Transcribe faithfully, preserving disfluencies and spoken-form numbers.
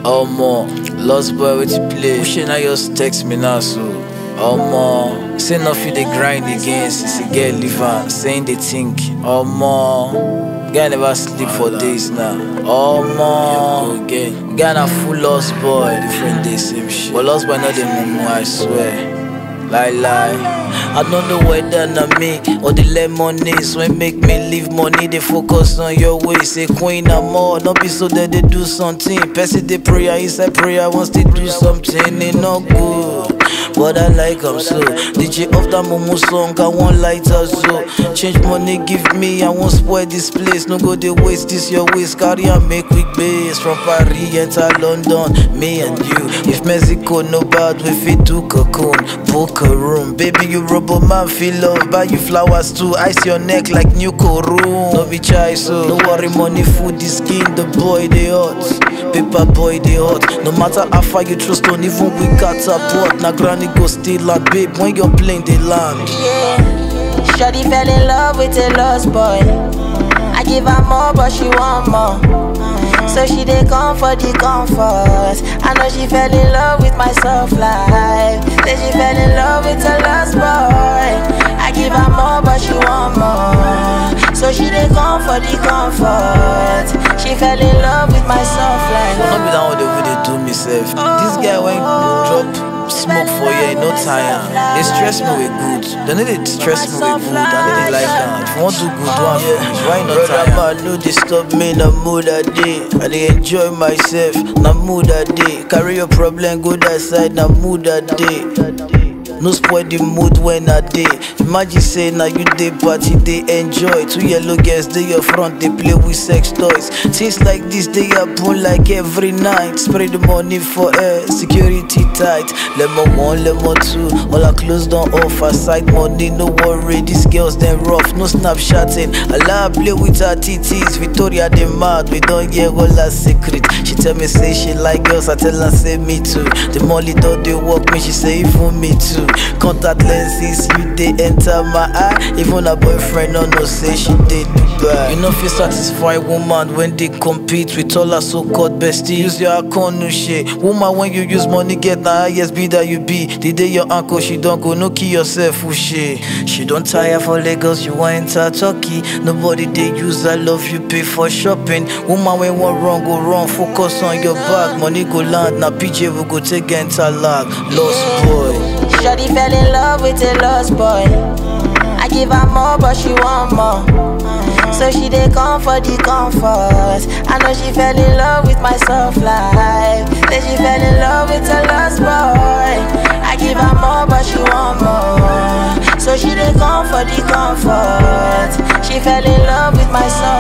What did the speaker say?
Omo, lost boy with you play. Pushing now just text me now so. Omo, say no feel the grind again since you get liver. Saying they think. Omo, guy never sleep for days now. Omo, guy na full lost boy. Different days same shit. But lost boy not the mumu, I swear. Lie lie. I don't know whether na me or the lemonades when make me leave money. They focus on your way. Say queen and more. Not be so that they do something. Person they prayer inside prayer wants to do something. It not good. But I like them so. D J of that Momo song, I want lighter so. Change money, give me, I won't spoil this place. No go they waste this your waste. Carry and make quick base. From Paris enter London, me and you. If Mexico no bad, we fit do cocoon. Book a room, baby you rubber man feel love. Buy you flowers too, ice your neck like new room. No be chai so. No worry money, food, the skin, the boy they hot. Paper boy they hot. No matter how far you trust on, even we got a pot. Now granny go still like babe when you're playing the land. Yeah, Shawty fell in love with a lost boy. I give her more but she want more. So she dey come for the comfort. I know she fell in love with my soft life. Say she fell in love with a lost boy. I give her more but she want more. So she dey come for the comfort. She fell in love with my soft life. Not be that what they would do myself. This guy when drop smoke for you, no tire. They stress me with good. They know they stress me with good. I know they like that. If you want to do good, do it for me. Why not tire? Brother, no disturb me, na mood a day. I dey enjoy myself, na mood a day. Carry your problem, go that side, na mood a day. No spoil the mood when I day. Imagine say now you day party, they enjoy. Two yellow girls, they your front, they play with sex toys. Things like this, they happen like every night. Spray the money for air, security tight. Lemon one, lemon two, all our clothes don't offer. Side money, no worry, these girls then rough. No snapshotting, Allah play with her titties. Victoria they mad, we don't hear all her secret. She tell me say she like girls, I tell her say me too. The molly don't they walk me, she say even me too. Contact lenses, you they enter my eye. Even a boyfriend no no say she did Dubai. You know if you satisfy woman when they compete with all her so-called besties. Use your account no shit. Woman when you use money get the highest bid that you be. The day your uncle she don't go no kill yourself who shit. She don't tire for Lagos, you want enter Turkey. Nobody they use I love you pay for shopping. Woman when one wrong go wrong, focus on your bag. Money go land, now P J will go take enter lag. Lost boy. Shawty fell in love with a lost boy. I give her more but she want more. So she dey come for the comfort. I know she fell in love with my soft life. Say she fell in love with a lost boy. I give her more but she want more. So she dey come for the comfort. She fell in love with my soft